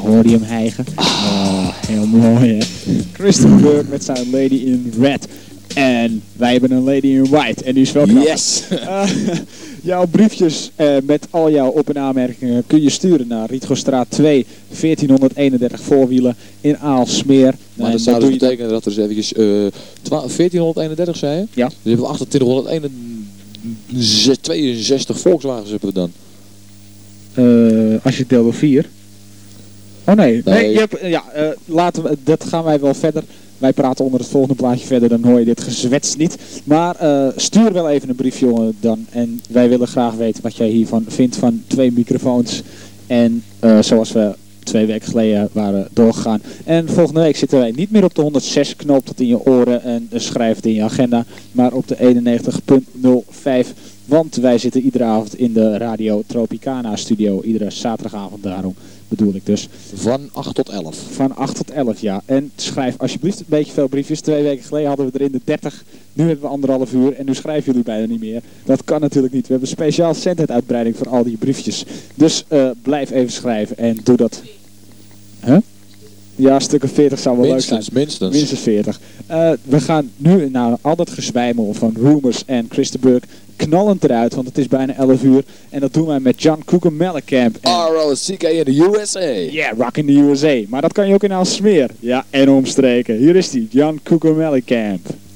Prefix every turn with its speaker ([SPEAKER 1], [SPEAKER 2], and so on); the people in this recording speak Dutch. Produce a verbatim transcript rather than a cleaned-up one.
[SPEAKER 1] hoor je hem hijgen. Oh, heel mooi hè. Christopher Burke met zijn Lady in Red. En wij hebben een Lady in White. En die is wel knap.
[SPEAKER 2] Yes!
[SPEAKER 1] Uh, jouw briefjes uh, met al jouw op- en aanmerkingen kun je sturen naar Rietgostraat twee, veertien eenendertig Voorwielen in Aalsmeer.
[SPEAKER 2] Maar
[SPEAKER 1] En
[SPEAKER 2] dat zou
[SPEAKER 1] dat
[SPEAKER 2] dus
[SPEAKER 1] doe je dan-
[SPEAKER 2] betekenen dat er eens eventjes uh, veertien eenendertig zei je?
[SPEAKER 1] Ja.
[SPEAKER 2] Dus hebben we achtentwintighonderdeenenzestig Volkswagens hebben we dan.
[SPEAKER 1] Uh, als je deelt door vier. Oh nee, nee.
[SPEAKER 2] Nee.
[SPEAKER 1] je hebt, ja, uh, laten we, dat gaan wij wel verder. Wij praten onder het volgende plaatje verder, dan hoor je dit gezwets niet. Maar uh, stuur wel even een briefje jongen, dan. En wij willen graag weten wat jij hiervan vindt van twee microfoons. En uh, zoals we twee weken geleden waren doorgegaan. En volgende week zitten wij niet meer op de honderdzes, knoop dat in je oren en uh, schrijf het in je agenda. Maar op de eenennegentig punt nul vijf. Want wij zitten iedere avond in de Radio Tropicana studio. Iedere zaterdagavond daarom bedoel ik dus.
[SPEAKER 2] Van acht tot elf.
[SPEAKER 1] Van acht tot elf, ja. En schrijf alsjeblieft een beetje veel briefjes. Twee weken geleden hadden we er in de dertig. Nu hebben we anderhalf uur en nu schrijven jullie bijna niet meer. Dat kan natuurlijk niet. We hebben een speciaal centheaduitbreiding voor al die briefjes. Dus uh, blijf even schrijven en doe dat. Huh? Ja, stukken veertig zou wel
[SPEAKER 2] Minstens,
[SPEAKER 1] leuk zijn.
[SPEAKER 2] minstens.
[SPEAKER 1] Minstens veertig. Uh, we gaan nu naar al dat gezwijmel van Rumors en Christenberg knallend eruit, want het is bijna elf uur. En dat doen wij met John Cougar Mellencamp.
[SPEAKER 2] R O C K in de U S A.
[SPEAKER 1] Yeah, rock in the U S A. Maar dat kan je ook in Aalsmeer. Ja, en omstreken. Hier is die, John Cougar Mellencamp.